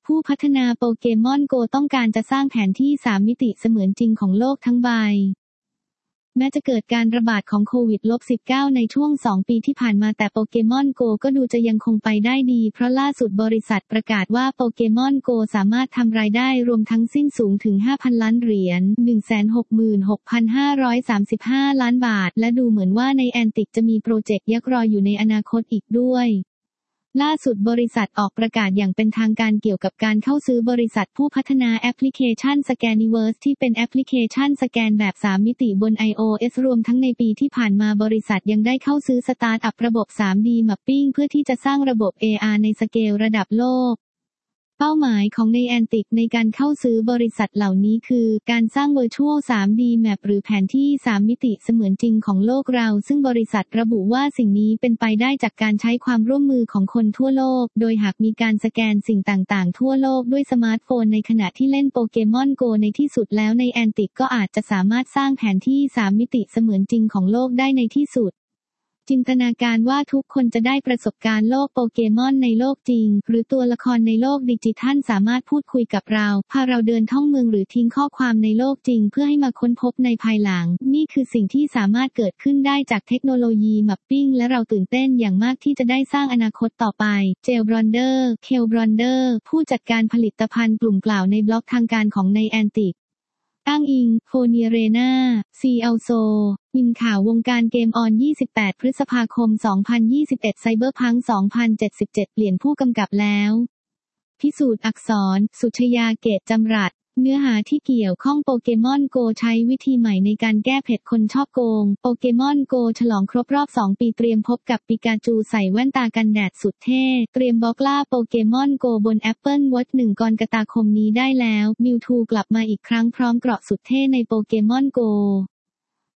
ผู้พัฒนาโปเกมอนโกต้องการจะสร้างแผนที่3มิติเสมือนจริงของโลกทั้งใบแม้จะเกิดการระบาดของโควิด -19 ในช่วง2ปีที่ผ่านมาแต่โปเกมอนโกก็ดูจะยังคงไปได้ดีเพราะล่าสุดบริษัทประกาศว่าโปเกมอนโกสามารถทำรายได้รวมทั้งสิ้นสูงถึง 5,000 ล้านเหรียญ 166,535 ล้านบาทและดูเหมือนว่าในแอนติกจะมีโปรเจกต์ยักษ์รออยู่ในอนาคตอีกด้วยล่าสุดบริษัทออกประกาศอย่างเป็นทางการเกี่ยวกับการเข้าซื้อบริษัทผู้พัฒนาแอปพลิเคชัน Scaniverse ที่เป็นแอปพลิเคชันสแกนแบบ3มิติบน iOS รวมทั้งในปีที่ผ่านมาบริษัทยังได้เข้าซื้อสตาร์ทอัพระบบ 3D Mapping เพื่อที่จะสร้างระบบ AR ในสเกลระดับโลกเป้าหมายของในแอนติกในการเข้าซื้อบริษัทเหล่านี้คือการสร้าง Virtual 3D Map หรือแผนที่3มิติเสมือนจริงของโลกเราซึ่งบริษัทระบุว่าสิ่งนี้เป็นไปได้จากการใช้ความร่วมมือของคนทั่วโลกโดยหากมีการสแกนสิ่งต่างๆทั่วโลกด้วยสมาร์ทโฟนในขณะที่เล่นโปเกมอนโกในที่สุดแล้วในแอนติกก็อาจจะสามารถสร้างแผนที่3มิติเสมือนจริงของโลกได้ในที่สุดจินตนาการว่าทุกคนจะได้ประสบการณ์โลกโปเกมอนในโลกจริงหรือตัวละครในโลกดิจิทัลสามารถพูดคุยกับเราพาเราเดินท่องเมืองหรือทิ้งข้อความในโลกจริงเพื่อให้มาค้นพบในภายหลังนี่คือสิ่งที่สามารถเกิดขึ้นได้จากเทคโนโลยีมัปปิ้งและเราตื่นเต้นอย่างมากที่จะได้สร้างอนาคตต่อไปเคลบรอนเดอร์ผู้จัดการผลิตภัณฑ์กลุ่มกล่าวในบล็อกทางการของในแอนติกอ้างอิงโฟเนียเรนาซีอัลโซมินข่าววงการเกมออน28พฤษภาคม2021ไซเบอร์พัง2077เปลี่ยนผู้กำกับแล้วพิสูจน์อักษรสุชยาเกตจำรัดเนื้อหาที่เกี่ยวข้องโปเกมอนโกใช้วิธีใหม่ในการแก้เผ็ดคนชอบโกงโปเกมอนโกฉลองครบรอบ2ปีเตรียมพบกับปิกาจูใส่แว่นตากันแดดสุดเท่เตรียมบล็อกล่าโปเกมอนโกบน Apple Watch 1 กรกฎาคมนี้ได้แล้วมิวทูกลับมาอีกครั้งพร้อมเกราะสุดเท่ในโปเกมอนโก